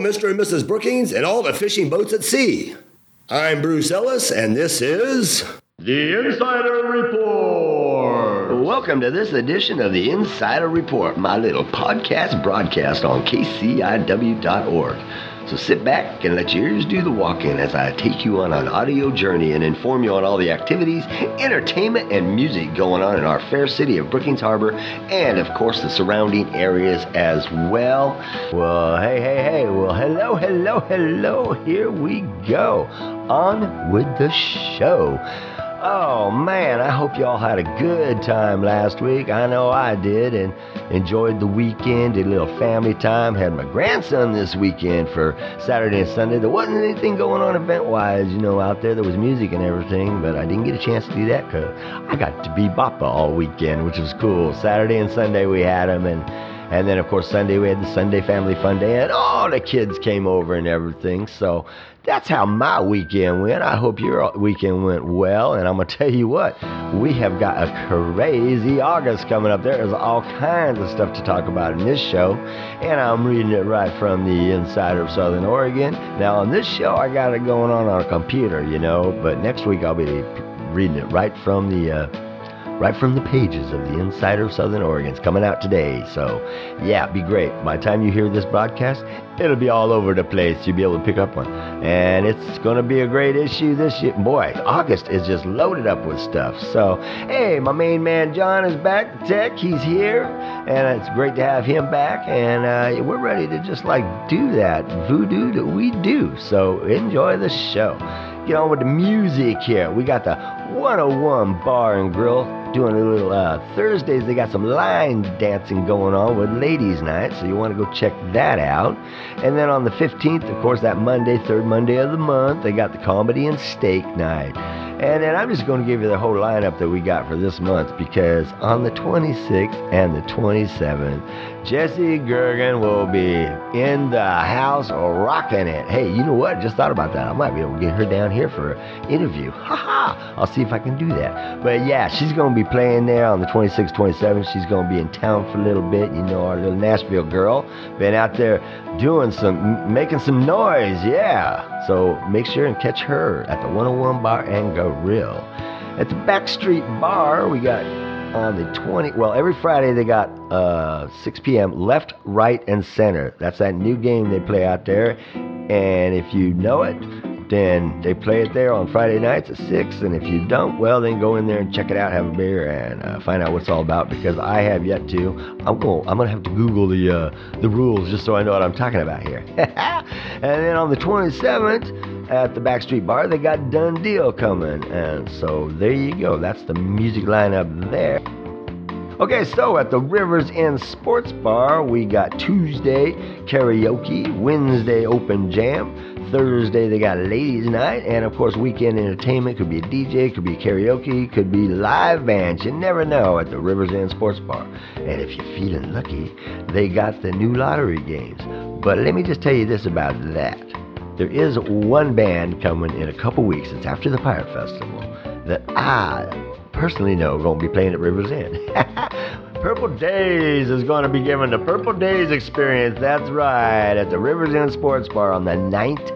Mr. and Mrs. Brookings, and all the fishing boats at sea. I'm Bruce Ellis, and this is The Insider Report. Welcome to this edition of The Insider Report, my little podcast broadcast on KCIW.org. So sit back and let your ears do the walking as I take you on an audio journey and inform you on all the activities, entertainment, and music going on in our fair city of Brookings Harbor and, of course, the surrounding areas as well. Well, hey. Well, hello. Here we go. On with the show. Oh, man, I hope y'all had a good time last week. I know I did, and enjoyed the weekend, did a little family time. Had my grandson this weekend for Saturday and Sunday. There wasn't anything going on event-wise, out there. There was music and everything, but I didn't get a chance to do that because I got to be Bappa all weekend, which was cool. Saturday and Sunday we had them, and then, of course, Sunday we had the Sunday Family Fun Day, and all the kids came over and everything. So that's how my weekend went. I hope your weekend went well. And I'm going to tell you what, we have got a crazy August coming up. There's all kinds of stuff to talk about in this show. And I'm reading it right from the Insider of Southern Oregon. Now, on this show, I got it going on a computer, but next week I'll be reading it right from the pages of the Insider of Southern Oregon. It's coming out today, so yeah, it'd be great. By the time you hear this broadcast, it'll be all over the place. You'll be able to pick up one. And it's going to be a great issue this year. Boy, August is just loaded up with stuff. So, hey, my main man John is back, the tech. He's here, and it's great to have him back. And we're ready to just do that voodoo that we do. So enjoy the show. Get on with the music here. We got the 101 Bar and Grill doing a little Thursdays. They got some line dancing going on with Ladies Night, so you want to go check that out. And then on the 15th, of course, that Monday, third Monday of the month, they got the Comedy and Steak Night. And then I'm just going to give you the whole lineup that we got for this month, because on the 26th and the 27th, Jesse Gergen will be in the house rocking it. Hey, you know what? Just thought about that. I might be able to get her down here for an interview. I'll see if I can do that. But yeah, she's going to be playing there on the 26th, 27th. She's going to be in town for a little bit. Our little Nashville girl. Been out there making some noise. Yeah. So make sure and catch her at the 101 Bar and Grill. At the Backstreet Bar, we got on the every Friday they got 6 p.m. Left, Right, and Center. That's that new game they play out there. And if you know it, then they play it there on Friday nights at 6. And if you don't, well, then go in there and check it out, have a beer, and find out what it's all about, because I have yet to. I'm going to have to Google the rules just so I know what I'm talking about here. And then on the 27th, at the Backstreet Bar, they got Done Deal coming. And so there you go. That's the music lineup there. Okay, so at the Rivers End Sports Bar, we got Tuesday karaoke, Wednesday open jam, Thursday they got Ladies Night, and of course weekend entertainment. Could be a DJ, could be karaoke, could be live bands. You never know at the Rivers End Sports Bar. And if you're feeling lucky, they got the new lottery games. But let me just tell you this about that. There is one band coming in a couple weeks. It's after the Pirate Festival that I personally know going to be playing at Rivers End. Purple Days is going to be giving the Purple Days experience. That's right, at the Rivers End Sports Bar on the 19th.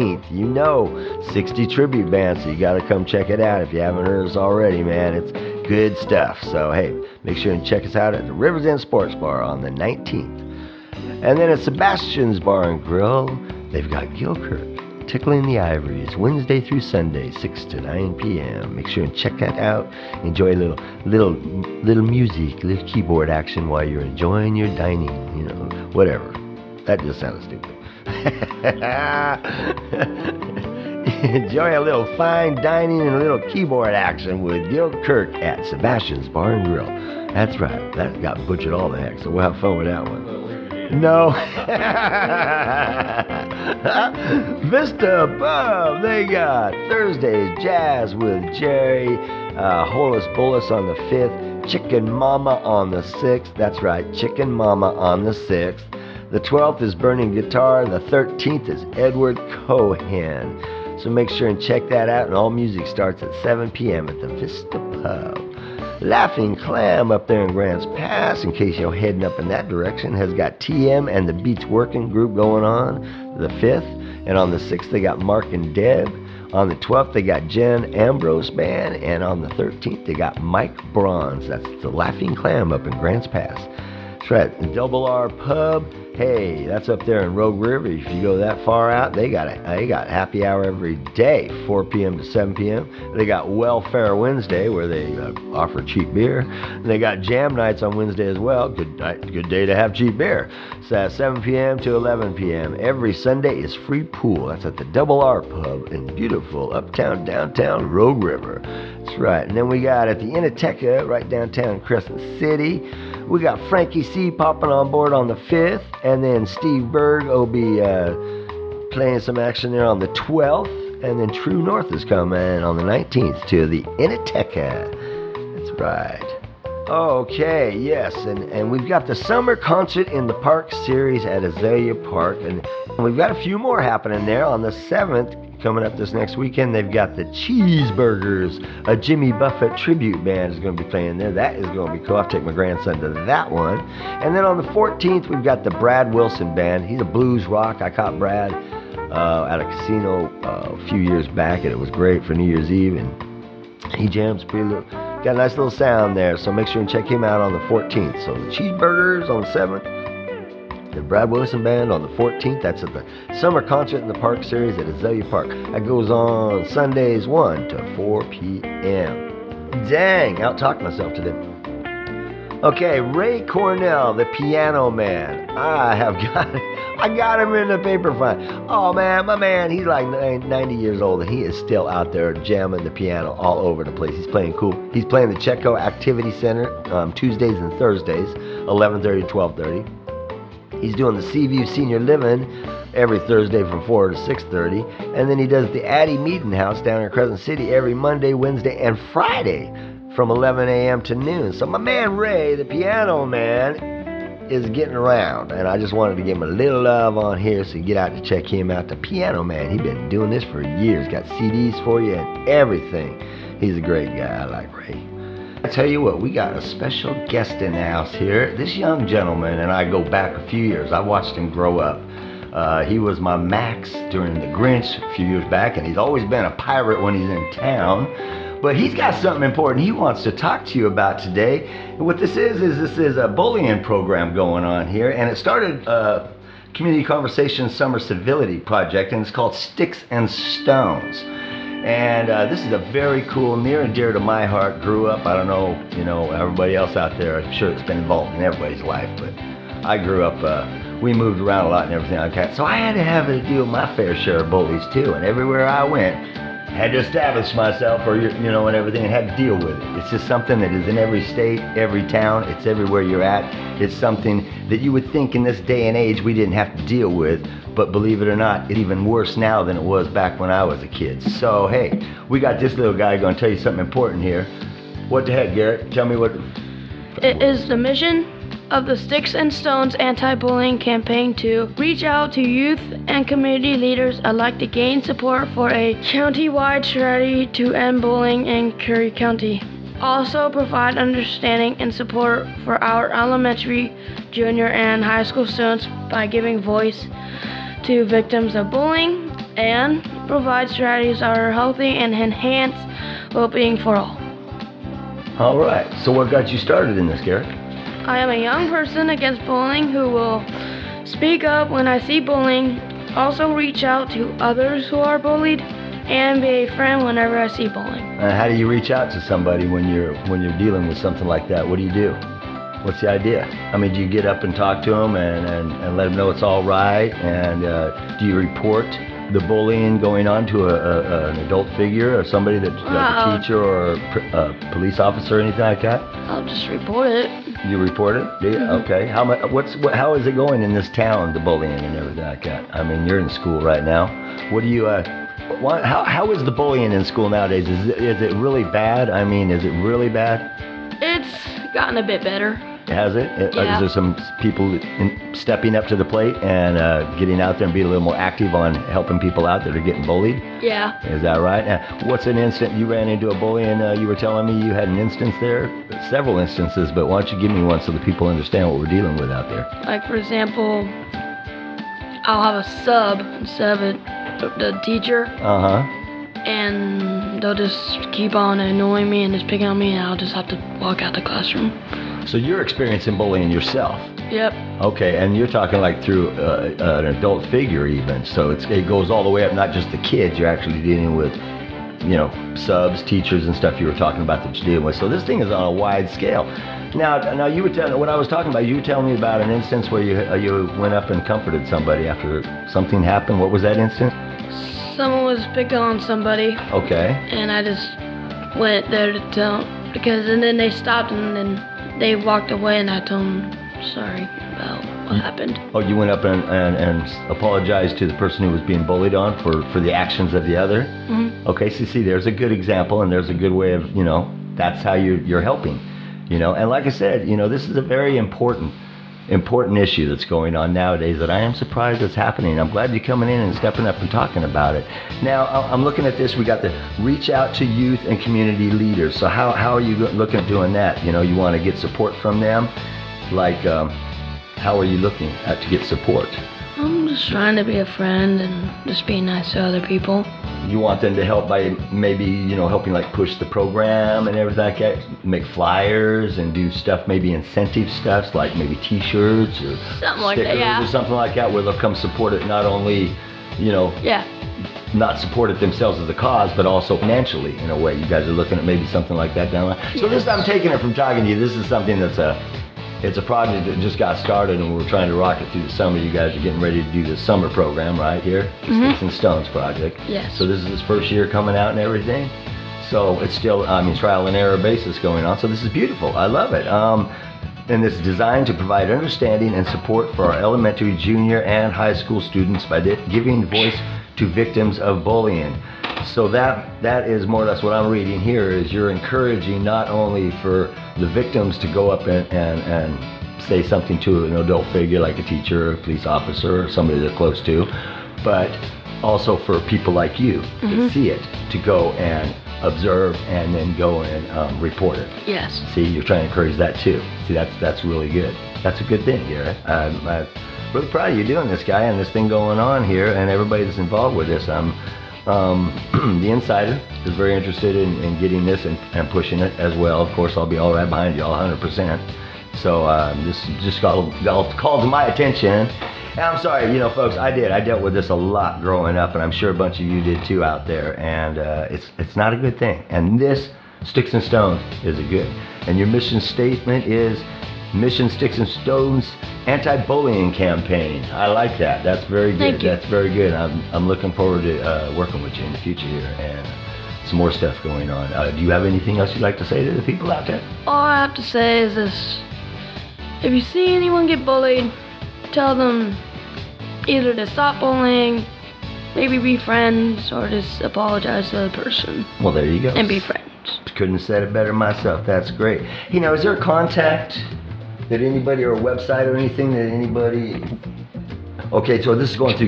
60 tribute bands, so you got to come check it out if you haven't heard us already, man. It's good stuff. So, hey, make sure and check us out at the Rivers End Sports Bar on the 19th. And then at Sebastian's Bar and Grill, they've got Gilkirk Tickling the Ivories, Wednesday through Sunday, 6 to 9 p.m. Make sure and check that out. Enjoy a little music, little keyboard action while you're enjoying your dining, whatever. That just sounded stupid. Enjoy a little fine dining and a little keyboard action with Gilkirk at Sebastian's Bar and Grill. That's right. That got butchered all the heck, so we'll have fun with that one. No. Vista Pub, they got Thursdays Jazz with Jerry, Holus Bolus on the 5th, Chicken Mama on the 6th. That's right, Chicken Mama on the 6th. The 12th is Burning Guitar. The 13th is Edward Cohen. So make sure and check that out. And all music starts at 7 p.m. at the Vista Pub. Laughing Clam up there in Grants Pass, in case you're heading up in that direction, has got TM and the Beats Working group going on the 5th. And on the 6th, they got Mark and Deb. On the 12th, they got Jen Ambrose Band. And on the 13th, they got Mike Bronze. That's the Laughing Clam up in Grants Pass. That's right, the Double R Pub. Hey, that's up there in Rogue River. If you go that far out, they got happy hour every day, 4 p.m. to 7 p.m. They got Welfare Wednesday, where they offer cheap beer. And they got Jam Nights on Wednesday as well. Good day to have cheap beer. So at 7 p.m. to 11 p.m. Every Sunday is free pool. That's at the Double R Pub in beautiful uptown, downtown Rogue River. That's right. And then we got at the Inoteca, right downtown Crescent City. We got Frankie C popping on board on the 5th, and then Steve Berg will be playing some action there on the 12th, and then True North is coming on the 19th to the Inoteca. That's right. Okay, yes, and we've got the Summer Concert in the Park series at Azalea Park, and we've got a few more happening there on the 7th. Coming up this next weekend, they've got the Cheeseburgers, a Jimmy Buffett tribute band is going to be playing there. That is going to be cool. I'll take my grandson to that one. And then on the 14th, we've got the Brad Wilson Band. He's a blues rock. I caught Brad at a casino a few years back, and it was great for New Year's Eve. And he jams pretty little. Got a nice little sound there, so make sure and check him out on the 14th. So the Cheeseburgers on the 7th. The Brad Wilson Band on the 14th. That's at the Summer Concert in the Park series at Azalea Park. That goes on Sundays 1 to 4 p.m. Dang, out-talked myself today. Okay, Ray Cornell, the Piano Man. I got him in the paper fight. Oh man, my man, he's like 90 years old and he is still out there jamming the piano all over the place. He's playing cool. He's playing the Checo Activity Center Tuesdays and Thursdays, 11:30 to 12:30. He's doing the Seaview Senior Living every Thursday from 4 to 6:30. And then he does the Addie Meeting House down in Crescent City every Monday, Wednesday, and Friday from 11 a.m. to noon. So my man Ray, the Piano Man, is getting around. And I just wanted to give him a little love on here so you get out to check him out. The Piano Man, he's been doing this for years. Got CDs for you and everything. He's a great guy. I like Ray. I tell you what, we got a special guest in the house here. This young gentleman and I go back a few years. I watched him grow up. He was my Max during the Grinch a few years back, and he's always been a pirate when he's in town. But he's got something important he wants to talk to you about today. And what this is a bullying program going on here, and it started Community Conversation Summer Civility Project, and it's called Sticks and Stones. And this is a very cool, near and dear to my heart. Grew up, I don't know, everybody else out there, I'm sure it's been involved in everybody's life, but I grew up, we moved around a lot and everything like that. So I had to have to deal with my fair share of bullies too. And everywhere I went, had to establish myself and everything, and had to deal with it. It's just something that is in every state, every town, it's everywhere you're at. It's something that you would think in this day and age we didn't have to deal with. But believe it or not, it's even worse now than it was back when I was a kid. So, hey, we got this little guy going to tell you something important here. What the heck, Garrett? Tell me what... It is the mission of the Sticks and Stones anti-bullying campaign to reach out to youth and community leaders alike to gain support for a county-wide strategy to end bullying in Curry County. Also provide understanding and support for our elementary, junior, and high school students by giving voice to victims of bullying, and provide strategies that are healthy and enhance well-being for all. All right, so what got you started in this, Garrett? I am a young person against bullying who will speak up when I see bullying, also reach out to others who are bullied, and be a friend whenever I see bullying. How do you reach out to somebody when you're dealing with something like that? What do you do? What's the idea? I mean, do you get up and talk to them and let them know it's all right? And do you report the bullying going on to an adult figure or somebody that's like a teacher or a police officer or anything like that? I'll just report it. You report it? Do you? Mm-hmm. Okay. How is it going in this town, the bullying and everything like that? I mean, you're in school right now. What do you? How is the bullying in school nowadays? Is it really bad? I mean, is it really bad? It's gotten a bit better. Has it? Yeah. Is there some people stepping up to the plate and getting out there and being a little more active on helping people out that are getting bullied? Yeah. Is that right? What's an instant you ran into a bully and you were telling me you had an instance there? Several instances, but why don't you give me one so the people understand what we're dealing with out there? Like, for example, I'll have a sub instead of the teacher, and they'll just keep on annoying me and just picking on me, and I'll just have to walk out the classroom. So you're experiencing bullying yourself. Yep. Okay, and you're talking like through an adult figure even. So it goes all the way up, not just the kids. You're actually dealing with, subs, teachers, and stuff you were talking about that you're dealing with. So this thing is on a wide scale. Now you were telling what I was talking about. You were telling me about an instance where you went up and comforted somebody after something happened. What was that instance? Someone was picking on somebody. Okay. And I just went there to tell, and then they stopped and then they walked away, and I told them sorry about what happened. Oh, you went up and apologized to the person who was being bullied on for the actions of the other? Mm-hmm. Okay, so see, there's a good example, and there's a good way of, that's how you're helping. And like I said, this is a very important issue that's going on nowadays that I am surprised it's happening. I'm glad you're coming in and stepping up and talking about it. Now, I'm looking at this. We got the reach out to youth and community leaders. So how are you looking at doing that? You want to get support from them? Like, how are you looking to get support? I'm just trying to be a friend and just be nice to other people. You want them to help by maybe, helping like push the program and everything like that, make flyers and do stuff, maybe incentive stuff like maybe t-shirts or something like stickers that, yeah. Or something like that, where they'll come support it, not only, not support it themselves as a cause, but also financially in a way. You guys are looking at maybe something like that down the line. So this, I'm taking it from talking to you, this is something that's it's a project that just got started, and we're trying to rock it through the summer. You guys are getting ready to do the summer program right here, the Sticks and Stones project. Yes. So this is its first year coming out and everything. So it's still, trial and error basis going on. So this is beautiful. I love it. And it's designed to provide understanding and support for our elementary, junior, and high school students by giving voice to victims of bullying. So that is more or less what I'm reading here, is you're encouraging not only for the victims to go up and say something to an adult figure like a teacher or a police officer or somebody they're close to, but also for people like you to see it, to go and observe and then go and report it. Yes. See, you're trying to encourage that too. See, that's really good. That's a good thing, Garrett. I'm really proud of you doing this, guy, and this thing going on here, and everybody that's involved with this. The Insider is very interested in getting this and pushing it as well. Of course, I'll be all right behind you, all 100%. So this just called to my attention. And I'm sorry, folks, I dealt with this a lot growing up, and I'm sure a bunch of you did too out there. And it's not a good thing. And this Sticks and Stones is a good. And your mission statement is Mission Sticks and Stones Anti-Bullying Campaign. I like that. That's very good. Thank you. That's very good. I'm looking forward to working with you in the future here and some more stuff going on. Do you have anything else you'd like to say to the people out there? All I have to say is this: if you see anyone get bullied, tell them either to stop bullying, maybe be friends, or just apologize to the person. Well, there you go. And be friends. Couldn't have said it better myself. That's great. Is there a contact that anybody, or a website or anything that anybody... Okay, so this is going through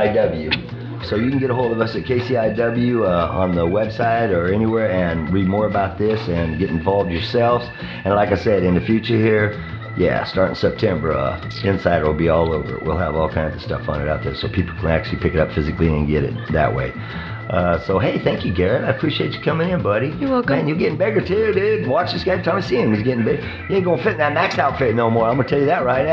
KCIW. So you can get a hold of us at KCIW on the website or anywhere and read more about this and get involved yourselves. And like I said, in the future here, starting September, Insider will be all over it. We'll have all kinds of stuff on it out there so people can actually pick it up physically and get it that way. So, hey, thank you, Garrett. I appreciate you coming in, buddy. You're welcome. Man, you're getting bigger, too, dude. Watch this guy every time I see him. He's getting big. He ain't going to fit in that Max outfit no more. I'm going to tell you that right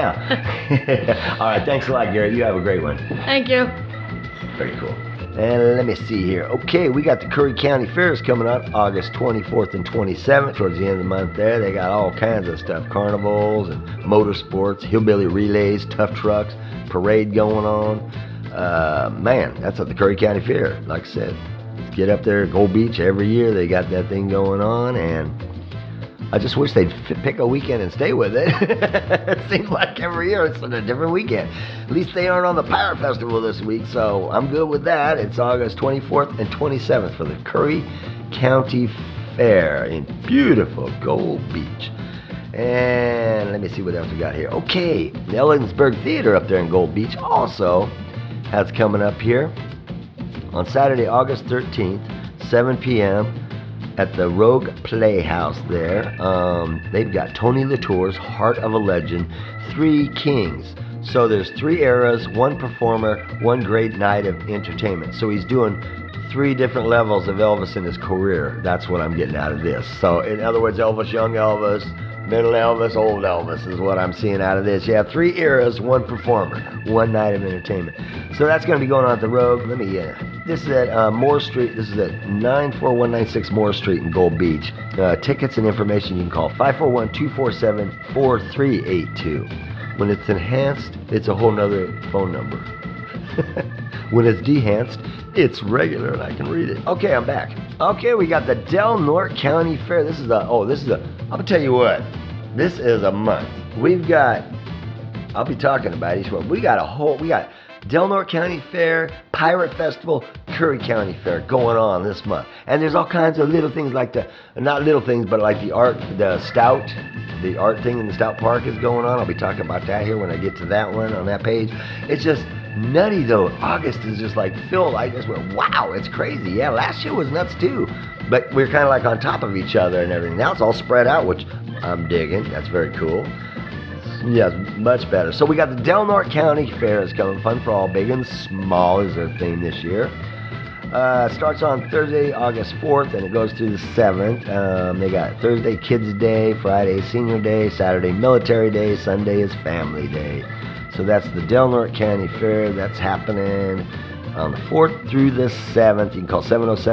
now. All right, thanks a lot, Garrett. You have a great one. Thank you. Very cool. And let me see here. Okay, we got the Curry County Fairs coming up August 24th and 27th, towards the end of the month there. They got all kinds of stuff, carnivals and motorsports, hillbilly relays, tough trucks, parade going on. Man, that's at the Curry County Fair. Like I said, get up there at Gold Beach every year. They got that thing going on, and I just wish they'd pick a weekend and stay with it. It seems like every year it's a different weekend. At least they aren't on the Pirate Festival this week, so I'm good with that. It's August 24th and 27th for the Curry County Fair in beautiful Gold Beach. And let me see what else we got here. Okay, the Ellensburg Theater up there in Gold Beach also has coming up here on Saturday, August 13th, 7 p.m. at the Rogue Playhouse there. They've got Tony Latour's Heart of a Legend, Three Kings, So there's 3 eras, 1 performer, 1 great night of entertainment. So he's doing 3 different levels of Elvis in his career. That's what I'm getting out of this. So in other words, Elvis, young Elvis, middle Elvis, old Elvis is what I'm seeing out of this. You have 3 eras, 1 performer, 1 night of entertainment. So that's going to be going on at the Rogue. This is at Moore Street. This is at 94196 Moore Street in Gold Beach. Tickets and information you can call 541-247-4382. When it's enhanced, it's a whole nother phone number. When it's dehanced, it's regular and I can read it. Okay, I'm back. Okay, we got the Del Norte County Fair. I'm gonna tell you what, this is a month. I'll be talking about each one. We got Del Norte County Fair, Pirate Festival, Curry County Fair going on this month. And there's all kinds of little things like not little things, but like the art thing in the Stout Park is going on. I'll be talking about that here when I get to that one on that page. It's just nutty though. August is just like filled. I just went, wow, it's crazy. Yeah, last year was nuts too. But we're kind of like on top of each other and everything. Now it's all spread out, which I'm digging. That's very cool. Yeah, much better. So we got the Del Norte County Fair is coming. Fun for all, big and small is their theme this year. Starts on Thursday, August 4th, and it goes through the 7th. They got Thursday Kids Day, Friday Senior Day, Saturday Military Day, Sunday is Family Day. So that's the Del Norte County Fair. That's happening on the 4th through the 7th. You can call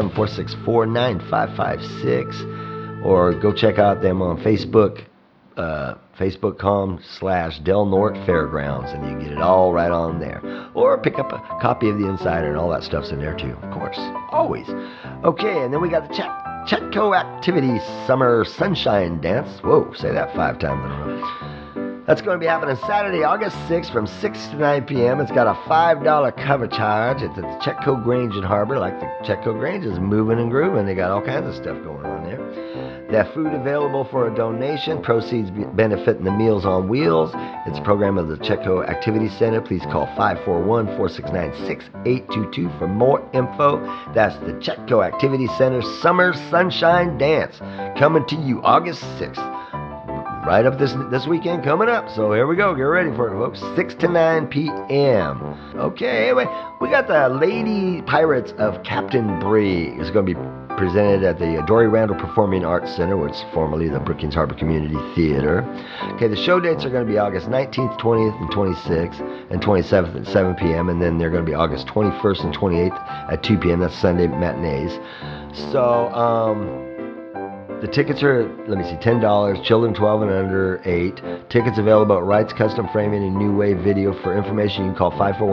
707-464-9556 or go check out them on Facebook, facebook.com/Del Norte Fairgrounds, and you get it all right on there. Or pick up a copy of the Insider, and all that stuff's in there too, of course, always. Okay, and then we got the Chetco Activity Summer Sunshine Dance. Whoa, say that 5 times in a row. That's going to be happening Saturday, August 6th from 6 to 9 p.m. It's got a $5 cover charge. It's at the Chetco Grange in Harbor. Like the Chetco Grange is moving and grooving. They got all kinds of stuff going on there. They have food available for a donation. Proceeds benefiting the Meals on Wheels. It's a program of the Chetco Activity Center. Please call 541-469-6822 for more info. That's the Chetco Activity Center Summer Sunshine Dance coming to you August 6th. Right up this weekend coming up. So here we go. Get ready for it, folks. 6 to 9 p.m. Okay, anyway, we got the Lady Pirates of Captain Bree. It's going to be presented at the Dory Randall Performing Arts Center, which is formerly the Brookings Harbor Community Theater. Okay, the show dates are going to be August 19th, 20th, and 26th, and 27th at 7 p.m., and then they're going to be August 21st and 28th at 2 p.m. That's Sunday matinees. So, the tickets are, $10, children 12 and under 8. Tickets available at Wright's Custom Framing and New Wave Video. For information, you can call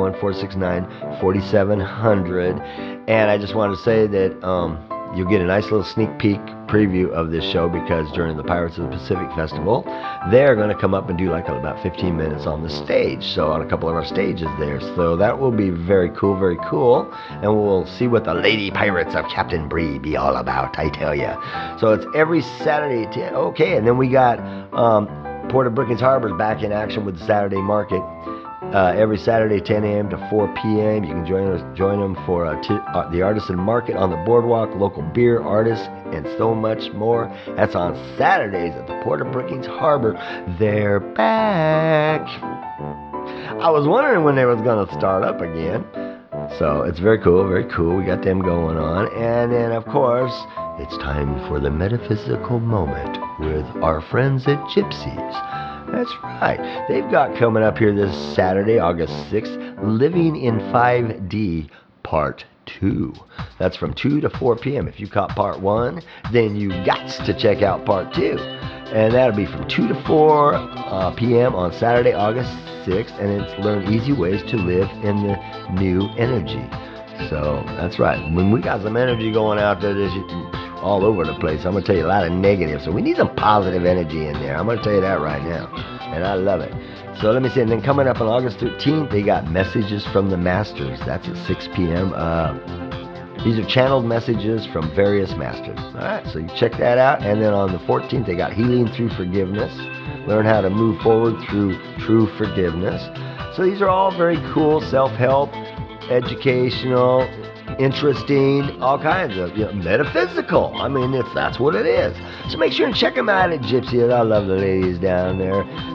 541-469-4700. And I just wanted to say that you'll get a nice little sneak peek preview of this show, because during the Pirates of the Pacific Festival, they're going to come up and do like about 15 minutes on the stage, so on a couple of our stages there. So that will be very cool, and we'll see what the Lady Pirates of Captain Bree be all about, I tell ya. So it's every Saturday, okay, and then we got Port of Brookings Harbor back in action with the Saturday Market. Every Saturday, 10 a.m. to 4 p.m. You can join them for the Artisan Market on the boardwalk, local beer artists, and so much more. That's on Saturdays at the Port of Brookings Harbor. They're back. I was wondering when they was going to start up again. So it's very cool. We got them going on. And then, of course, it's time for the metaphysical moment with our friends at Gypsies. That's right. They've got coming up here this Saturday, August 6th, Living in 5D Part 2. That's from 2 to 4 p.m. If you caught Part 1, then you got to check out Part 2. And that'll be from 2 to 4 p.m. on Saturday, August 6th. And it's Learn Easy Ways to Live in the New Energy. So that's right. When we got some energy going out there, there's all over the place. I'm going to tell you a lot of negative. So we need some positive energy in there. I'm going to tell you that right now. And I love it. So let me see. And then coming up on August 13th, they got Messages from the Masters. That's at 6 p.m. These are channeled messages from various masters. All right, so you check that out. And then on the 14th, they got Healing Through Forgiveness. Learn how to move forward through true forgiveness. So these are all very cool, self-help, educational, interesting, all kinds of metaphysical. I mean, that's what it is. So make sure and check them out at Gypsy. I love the ladies down there.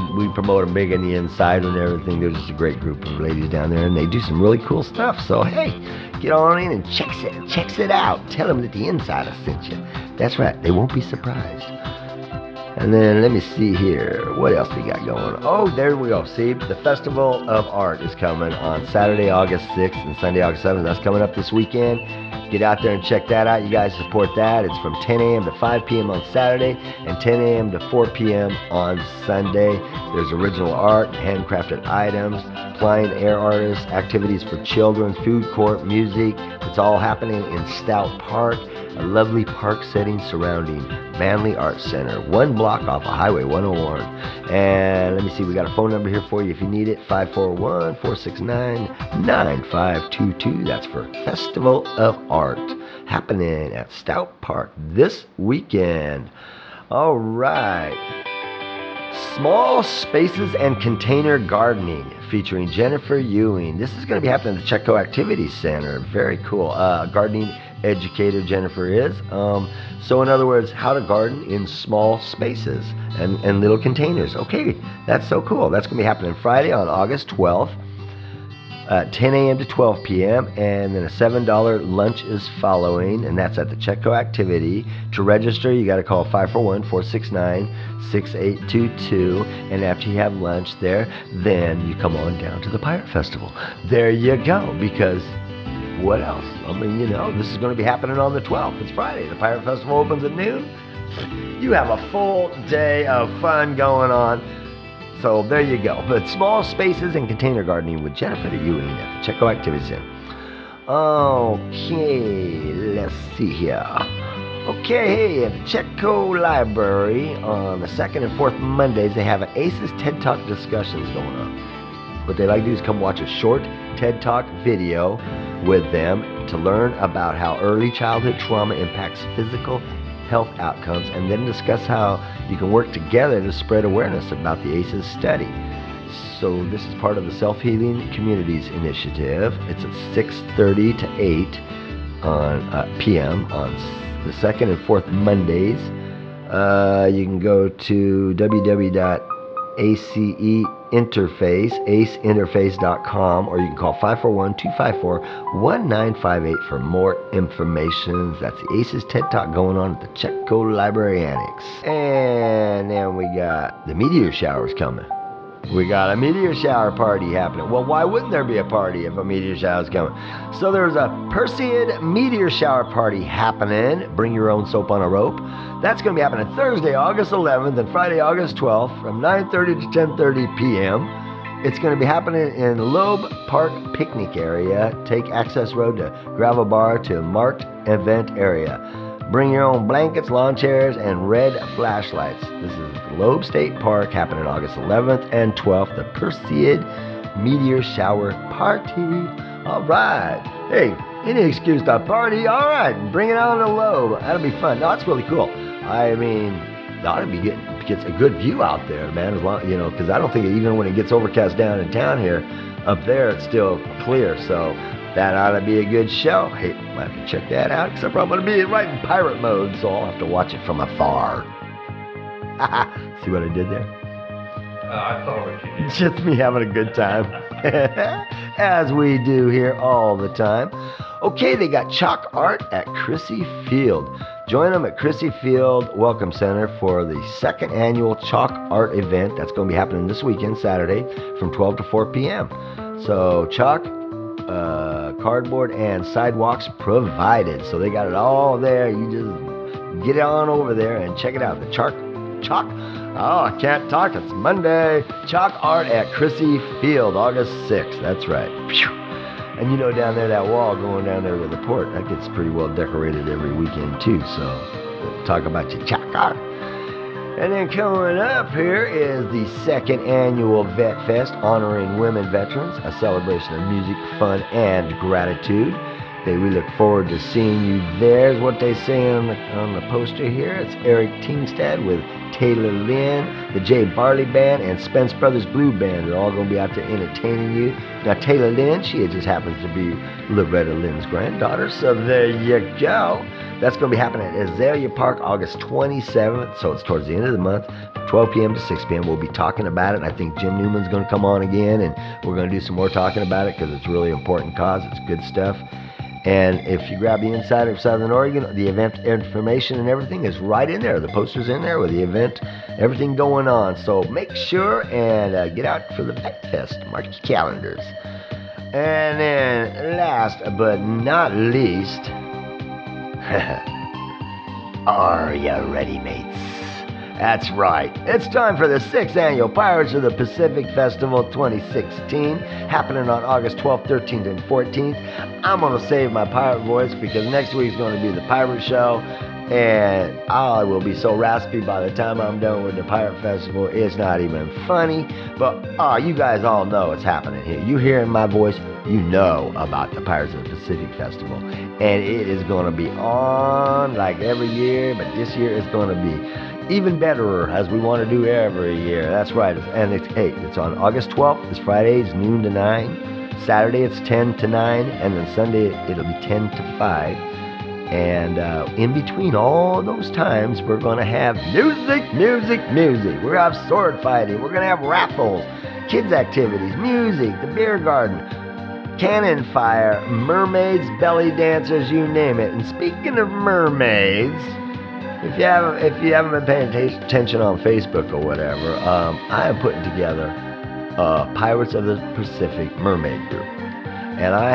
we promote them big in the inside and everything. They're just a great group of ladies down there, and they do some really cool stuff. So, hey, get on in and checks it out. Tell them that the Insider sent you. That's right. They won't be surprised. And then let me see here. What else we got going on? Oh, there we go. See, the Festival of Art is coming on Saturday, August 6th and Sunday, August 7th. That's coming up this weekend. Get out there and check that out. You guys support that. It's from 10 a.m. to 5 p.m. on Saturday and 10 a.m. to 4 p.m. on Sunday. There's original art, handcrafted items, plein air artists, activities for children, food court, music. It's all happening in Stout Park, a lovely park setting surrounding Manly Arts Center, 1 block off of Highway 101. And let me see, we got a phone number here for you if you need it, 541-469-9522. That's for Festival of Art, happening at Stout Park this weekend. All right. Small Spaces and Container Gardening, featuring Jennifer Ewing. This is going to be happening at the Chetco Activities Center. Very cool. Gardening educator Jennifer is. So in other words, how to garden in small spaces and little containers. Okay, that's so cool. That's going to be happening Friday on August 12th. 10 a.m. to 12 p.m. and then a $7 lunch is following, and that's at the Chetco Activity. To register, you got to call 541-469-6822, and after you have lunch there, then you come on down to the Pirate Festival. There you go, because what else? I mean, you know, this is going to be happening on the 12th. It's Friday. The Pirate Festival opens at noon. You have a full day of fun going on. So there you go. But Small Spaces and Container Gardening with Jennifer Ewing at the Chetco Activity Center. Okay, let's see here. Okay, hey, at the Chetco Library on the 2nd and 4th Mondays, they have an ACES TED Talk discussions going on. What they like to do is come watch a short TED Talk video with them to learn about how early childhood trauma impacts physical health outcomes, and then discuss how you can work together to spread awareness about the ACEs study. So this is part of the Self-Healing Communities Initiative. It's at 6:30 to 8 p.m. on the 2nd and 4th Mondays. You can go to aceinterface.com, or you can call 541-254-1958 for more information. That's the ACES TED Talk going on at the Chetco Library Annex. And then we got the meteor showers coming. We got a meteor shower party happening. Well, why wouldn't there be a party if a meteor shower is coming? So there's a Perseid meteor shower party happening. Bring your own soap on a rope. That's going to be happening Thursday, August 11th and Friday, August 12th from 9:30 to 10:30 p.m. It's going to be happening in Loeb Park Picnic Area. Take Access Road to Gravel Bar to Marked Event Area. Bring your own blankets, lawn chairs, and red flashlights. This is Loeb State Park, happening August 11th and 12th, the Perseid Meteor Shower Party. All right. Hey, any excuse to party? All right, bring it on to Loeb. That'll be fun. No, that's really cool. I mean, ought to be gets a good view out there, man. As long, you know, because I don't think even when it gets overcast down in town here, up there it's still clear. So that ought to be a good show. Hey, might have to check that out, except for I'm going to be right in pirate mode, so I'll have to watch it from afar. See what I did there? I saw what you did. Just me having a good time. As we do here all the time. Okay, they got chalk art at Chrissy Field. Join them at Chrissy Field Welcome Center for the 2nd annual chalk art event. That's going to be happening this weekend, Saturday, from 12 to 4 p.m. So chalk, cardboard, and sidewalks provided. So they got it all there. You just get on over there and check it out. The chalk. Oh, I can't talk. It's Monday. Chalk art at Chrissy Field, August 6th. That's right. And you know, down there, that wall going down there with the port, that gets pretty well decorated every weekend too. So talk about your chalk art. And then coming up here is the 2nd annual Vet Fest, honoring women veterans, a celebration of music, fun, and gratitude. We look forward to seeing you there, is what they say on the poster here. It's Eric Teamstad with Taylor Lynn, the Jay Barley Band, and Spence Brothers Blue Band. They're all going to be out there entertaining you. Now, Taylor Lynn, she just happens to be Loretta Lynn's granddaughter, so there you go. That's going to be happening at Azalea Park August 27th, so it's towards the end of the month, 12 p.m. to 6 p.m. We'll be talking about it. I think Jim Newman's going to come on again, and we're going to do some more talking about it because it's a really important cause. It's good stuff. And if you grab the Insider of Southern Oregon, the event information and everything is right in there. The poster's in there with the event, everything going on. So make sure and get out for the Pet Fest. Mark your calendars. And then last but not least, are you ready, mates? That's right. It's time for the 6th Annual Pirates of the Pacific Festival 2016, happening on August 12th, 13th, and 14th. I'm going to save my pirate voice because next week's going to be the pirate show, and I will be so raspy by the time I'm done with the Pirate Festival, it's not even funny. But you guys all know it's happening here. You hearing my voice, you know about the Pirates of the Pacific Festival. And it is going to be on like every year, but this year it's going to be even betterer, as we want to do every year. That's right. And it's on August 12th. It's Friday. It's noon to 9. Saturday, it's 10 to 9. And then Sunday, it'll be 10 to 5. And in between all those times, we're going to have music. We're going to have sword fighting. We're going to have raffles, kids' activities, music, the beer garden, cannon fire, mermaids, belly dancers, you name it. And speaking of mermaids, if you haven't been paying attention on Facebook or whatever, I am putting together Pirates of the Pacific Mermaid Group, and I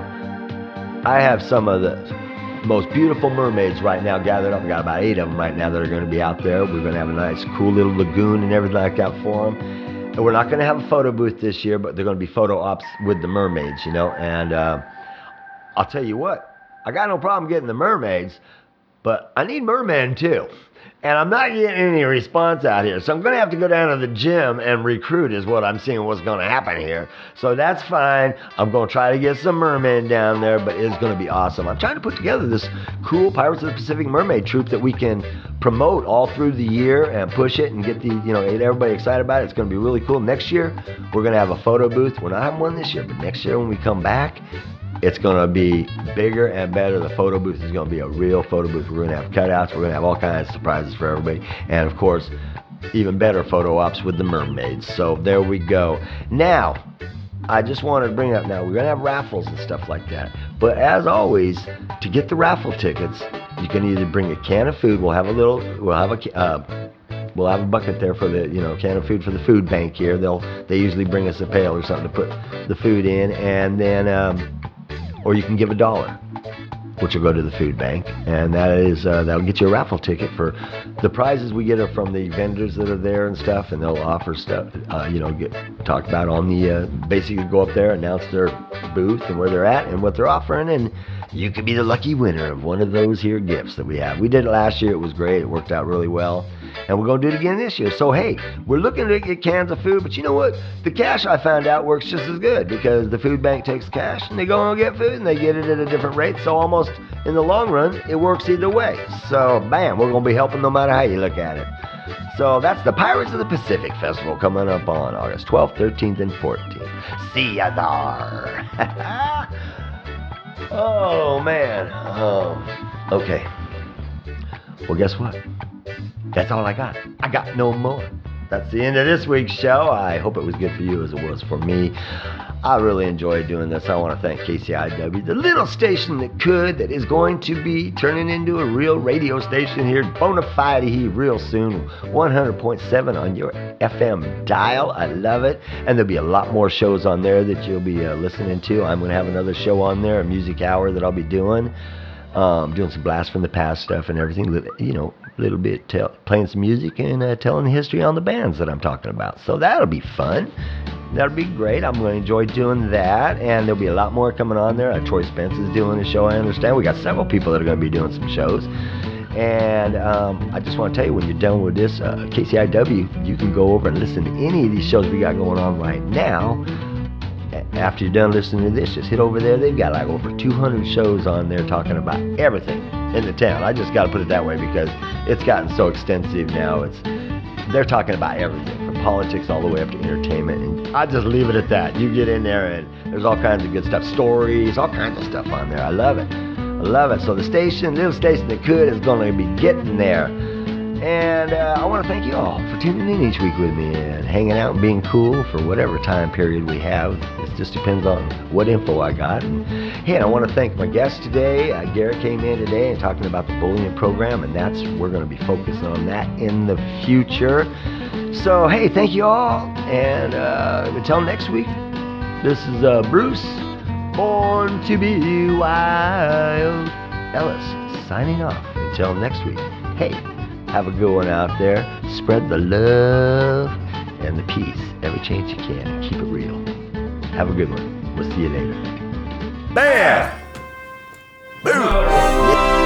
have some of the most beautiful mermaids right now gathered up. We got about 8 of them right now that are going to be out there. We're going to have a nice, cool little lagoon and everything like that for them. And we're not going to have a photo booth this year, but they're going to be photo ops with the mermaids, you know. And I'll tell you what, I got no problem getting the mermaids, but I need mermen too. And I'm not getting any response out here. So I'm going to have to go down to the gym and recruit is what I'm seeing what's going to happen here. So that's fine. I'm going to try to get some mermen down there, but it's going to be awesome. I'm trying to put together this cool Pirates of the Pacific Mermaid troupe that we can promote all through the year and push it and get get everybody excited about it. It's going to be really cool. Next year, we're going to have a photo booth. We're not having one this year, but next year when we come back, it's going to be bigger and better. The photo booth is going to be a real photo booth. We're going to have cutouts. We're going to have all kinds of surprises for everybody. And, of course, even better photo ops with the mermaids. So there we go. Now, I just wanted to bring up, now we're going to have raffles and stuff like that. But as always, to get the raffle tickets, you can either bring a can of food. We'll have a bucket there for the, can of food for the food bank here. They usually bring us a pail or something to put the food in. And then, or you can give $1, which will go to the food bank, and that'll get you a raffle ticket for the prizes we get are from the vendors that are there and stuff, and they'll offer stuff, talk about on the basically go up there, announce their booth and where they're at and what they're offering, and you could be the lucky winner of one of those here gifts that we have. We did it last year. It was great. It worked out really well. And we're going to do it again this year. So, hey, we're looking to get cans of food. But you know what? The cash, I found out, works just as good because the food bank takes cash and they go and get food and they get it at a different rate. So almost in the long run, it works either way. So, bam, we're going to be helping no matter how you look at it. So that's the Pirates of the Pacific Festival coming up on August 12th, 13th, and 14th. See ya there. Oh, man. Okay. Well, guess what? That's all I got. I got no more. That's the end of this week's show. I hope it was good for you as it was for me. I really enjoyed doing this. I want to thank KCIW, the little station that is going to be turning into a real radio station here, bona fide real soon, 100.7 on your FM dial. I love it. And there'll be a lot more shows on there that you'll be listening to. I'm going to have another show on there, a music hour that I'll be doing some blast from the past stuff and everything, little bit playing some music and telling the history on the bands that I'm talking about. So that'll be fun. That'll be great. I'm going to enjoy doing that, and there'll be a lot more coming on there. Troy Spence is doing a show, I understand. We got several people that are going to be doing some shows. And I just want to tell you, when you're done with this, KCIW, you can go over and listen to any of these shows we got going on right now. after you're done listening to this, just hit over there. They've got like over 200 shows on there talking about everything in the town. I just got to put it that way because it's gotten so extensive now. They're talking about everything from politics all the way up to entertainment. And I just leave it at that. You get in there and there's all kinds of good stuff, stories, all kinds of stuff on there. I love it. So the little station that could, is going to be getting there. And I want to thank you all for tuning in each week with me and hanging out and being cool for whatever time period we have. It just depends on what info I got. And hey, I want to thank my guest today. Garrett came in today and talking about the bullying program, and we're going to be focusing on that in the future. So hey, thank you all, and until next week, this is Bruce, Born to Be Wild, Ellis, signing off. Until next week, hey, have a good one out there. Spread the love and the peace every chance you can, and keep it real. Have a good one. We'll see you later. Bam! Boom!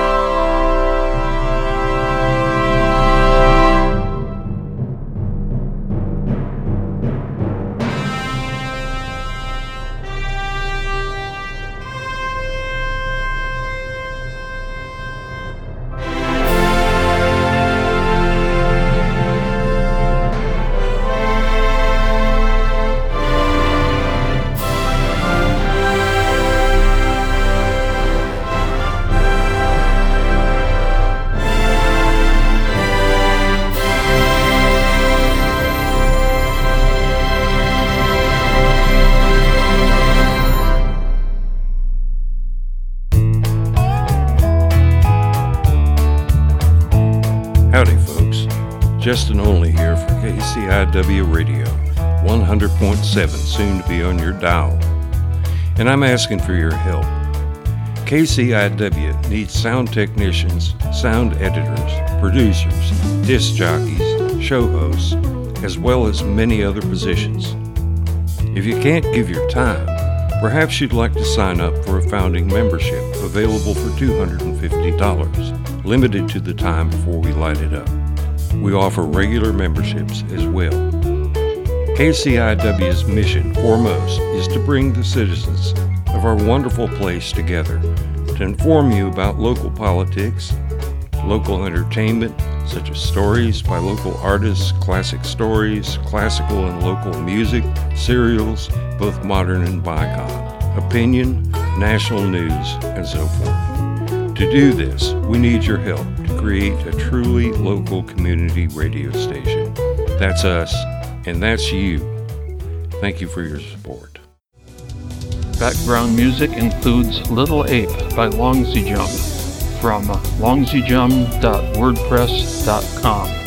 Howdy, folks. Justin Only here for KCIW Radio, 100.7, soon to be on your dial. And I'm asking for your help. KCIW needs sound technicians, sound editors, producers, disc jockeys, show hosts, as well as many other positions. If you can't give your time, perhaps you'd like to sign up for a founding membership available for $250, limited to the time before we light it up. We offer regular memberships as well. KCIW's mission, foremost, is to bring the citizens of our wonderful place together to inform you about local politics, local entertainment, such as stories by local artists, classic stories, classical and local music, serials, both modern and bygone, opinion, national news, and so forth. To do this, we need your help to create a truly local community radio station. That's us, and that's you. Thank you for your support. Background music includes Little Ape by Longsy Jump from longsyjump.wordpress.com.